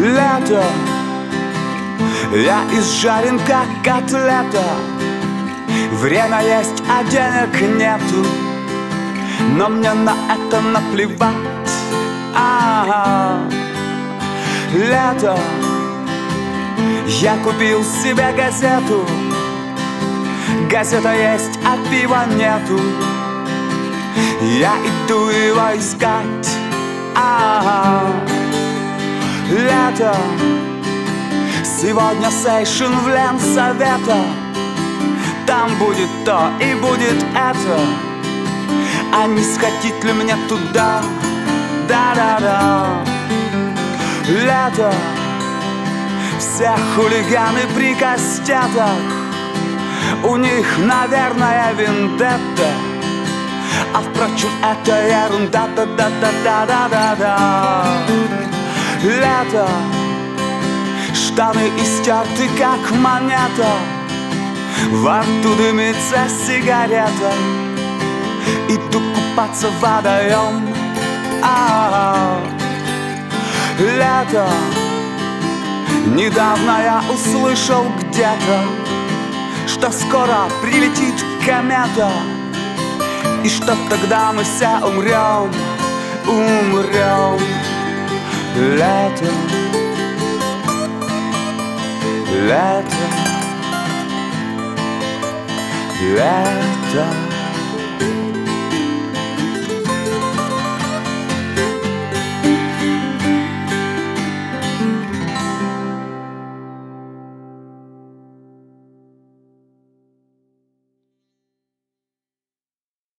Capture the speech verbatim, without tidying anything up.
Лето, я изжарен как котлета. Время есть, а денег нету, но мне на это наплевать. А-а-а. Лето, я купил себе газету. Газета есть, а пива нету. Я иду его искать. А-а-а. Лето, сегодня сейшн в Ленсовета. Там будет то и будет это. А не сходить ли мне туда? Да-да-да. Лето, все хулиганы при кастетах. У них, наверное, вендетта. А впрочем, это ерунда. Да-да-да-да-да-да-да. Лето, штаны истерты, как монета. Во рту дымится сигарета. Иду купаться в водоем. А-а-а. Лето, недавно я услышал где-то, что скоро прилетит комета, и что тогда мы все умрем, умрем. Лето, лето, лето.